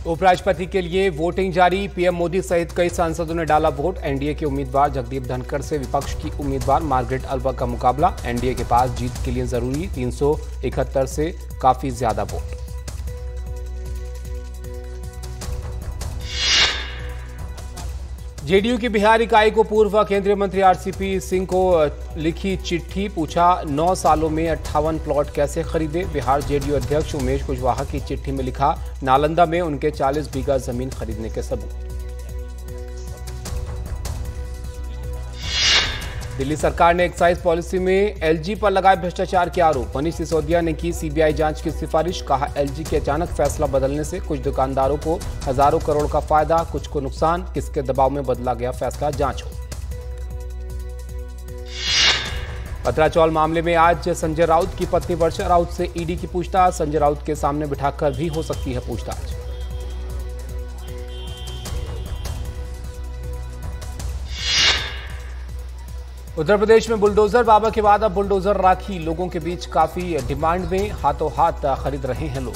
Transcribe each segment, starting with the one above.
उपराष्ट्रपति के लिए वोटिंग जारी। पीएम मोदी सहित कई सांसदों ने डाला वोट। एनडीए के उम्मीदवार जगदीप धनखड़ से विपक्ष की उम्मीदवार मार्गरेट अल्वा का मुकाबला। एनडीए के पास जीत के लिए जरूरी 371 से काफी ज्यादा वोट। जेडीयू की बिहार इकाई को पूर्व केंद्रीय मंत्री आरसीपी सिंह को लिखी चिट्ठी। पूछा 9 सालों में 58 प्लॉट कैसे खरीदे। बिहार जेडीयू अध्यक्ष उमेश कुशवाहा की चिट्ठी में लिखा, नालंदा में उनके 40 बीघा जमीन खरीदने के सबूत। दिल्ली सरकार ने एक्साइज पॉलिसी में एलजी पर लगाए भ्रष्टाचार के आरोप। मनीष सिसोदिया ने की सीबीआई जांच की सिफारिश। कहा, एलजी के अचानक फैसला बदलने से कुछ दुकानदारों को हजारों करोड़ का फायदा, कुछ को नुकसान। किसके दबाव में बदला गया फैसला, जांच हो। पतराचौल मामले में आज संजय राउत की पत्नी वर्षा राउत से ईडी की पूछताछ। संजय राउत के सामने बिठाकर भी हो सकती है पूछताछ। उत्तर प्रदेश में बुलडोजर बाबा के बाद अब बुलडोजर राखी। लोगों के बीच काफी डिमांड में, हाथों हाथ खरीद रहे हैं लोग।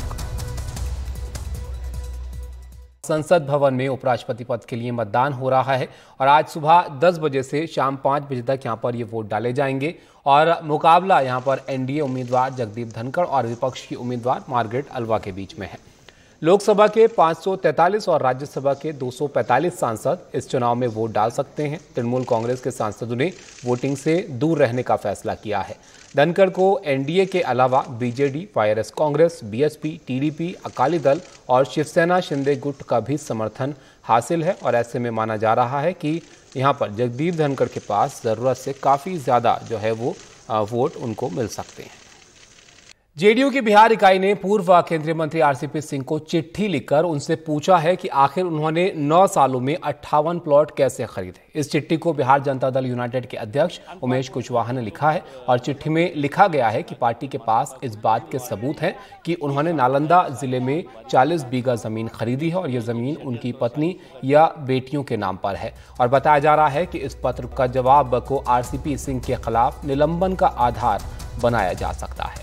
संसद भवन में उपराष्ट्रपति पद के लिए मतदान हो रहा है और आज सुबह 10 बजे से शाम 5 बजे तक यहां पर ये वोट डाले जाएंगे और मुकाबला यहां पर एनडीए उम्मीदवार जगदीप धनखड़ और विपक्ष की उम्मीदवार मार्गरेट अल्वा के बीच में है। लोकसभा के 543 और राज्यसभा के 245 सांसद इस चुनाव में वोट डाल सकते हैं। तृणमूल कांग्रेस के सांसदों ने वोटिंग से दूर रहने का फैसला किया है। धनखड़ को एनडीए के अलावा BJD, YRS Congress, BSP, TDP, Akali Dal और शिवसेना शिंदे गुट का भी समर्थन हासिल है और ऐसे में माना जा रहा है कि यहां पर जगदीप धनखड़ के पास जरूरत से काफी ज्यादा जो है वो वोट उनको मिल सकते हैं। जेडीयू की बिहार इकाई ने पूर्व केंद्रीय मंत्री आरसीपी सिंह को चिट्ठी लिखकर उनसे पूछा है कि आखिर उन्होंने 9 सालों में 58 प्लॉट कैसे खरीदे। इस चिट्ठी को बिहार जनता दल यूनाइटेड के अध्यक्ष उमेश कुशवाहा ने लिखा है और चिट्ठी में लिखा गया है कि पार्टी के पास इस बात के सबूत हैं कि उन्होंने नालंदा जिले में 40 बीघा जमीन खरीदी है और यह जमीन उनकी पत्नी या बेटियों के नाम पर है। और बताया जा रहा है कि इस पत्र का जवाब को आरसीपी सिंह के खिलाफ निलंबन का आधार बनाया जा सकता है।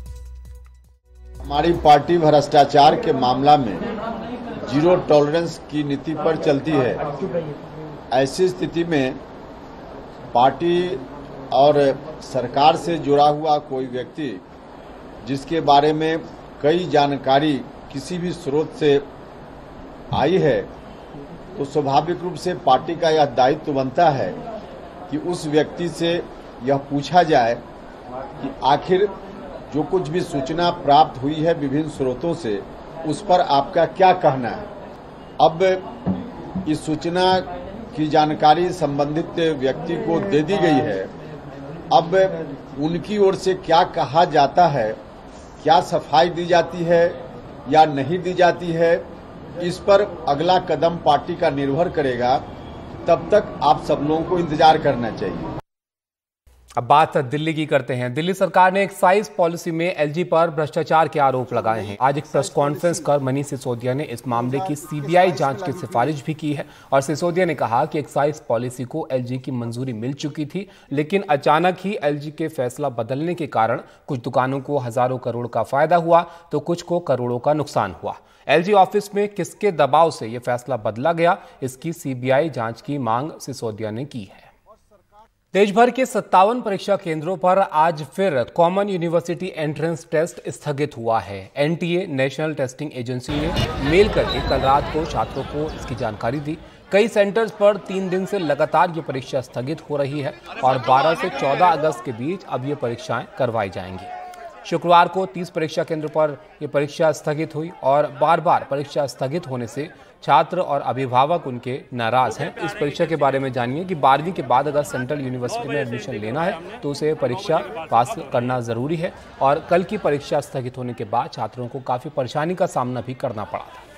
हमारी पार्टी भ्रष्टाचार के मामला में जीरो टॉलरेंस की नीति पर चलती है। ऐसी स्थिति में पार्टी और सरकार से जुड़ा हुआ कोई व्यक्ति जिसके बारे में कई जानकारी किसी भी स्रोत से आई है तो स्वाभाविक रूप से पार्टी का यह दायित्व बनता है कि उस व्यक्ति से यह पूछा जाए कि आखिर जो कुछ भी सूचना प्राप्त हुई है विभिन्न स्रोतों से उस पर आपका क्या कहना है। अब इस सूचना की जानकारी संबंधित व्यक्ति को दे दी गई है। अब उनकी ओर से क्या कहा जाता है, क्या सफाई दी जाती है या नहीं दी जाती है, इस पर अगला कदम पार्टी का निर्भर करेगा। तब तक आप सब लोगों को इंतजार करना चाहिए। अब बात दिल्ली की करते हैं। दिल्ली सरकार ने एक्साइज पॉलिसी में एलजी पर भ्रष्टाचार के आरोप लगाए हैं। आज एक प्रेस कॉन्फ्रेंस कर मनीष सिसोदिया ने इस मामले की सीबीआई जांच की सिफारिश भी की है और सिसोदिया ने कहा कि एक्साइज पॉलिसी को एलजी की मंजूरी मिल चुकी थी, लेकिन अचानक ही एलजी के फैसला बदलने के कारण कुछ दुकानों को हजारों करोड़ का फायदा हुआ तो कुछ को करोड़ों का नुकसान हुआ। एलजी ऑफिस में किसके दबाव से यह फैसला बदला गया, इसकी सीबीआई जांच की मांग सिसोदिया ने की है। देश भर के 57 परीक्षा केंद्रों पर आज फिर कॉमन यूनिवर्सिटी एंट्रेंस टेस्ट स्थगित हुआ है। एनटीए नेशनल टेस्टिंग एजेंसी ने मेल करके कल रात को छात्रों को इसकी जानकारी दी। कई सेंटर्स पर 3 दिन से लगातार ये परीक्षा स्थगित हो रही है और 12 से 14 अगस्त के बीच अब ये परीक्षाएं करवाई जाएंगी। शुक्रवार को 30 परीक्षा केंद्रों पर यह परीक्षा स्थगित हुई और बार बार परीक्षा स्थगित होने से छात्र और अभिभावक उनके नाराज हैं। इस परीक्षा के बारे में जानिए कि 12वीं के बाद अगर सेंट्रल यूनिवर्सिटी में एडमिशन लेना है तो उसे परीक्षा पास करना जरूरी है और कल की परीक्षा स्थगित होने के बाद छात्रों को काफी परेशानी का सामना भी करना पड़ा था।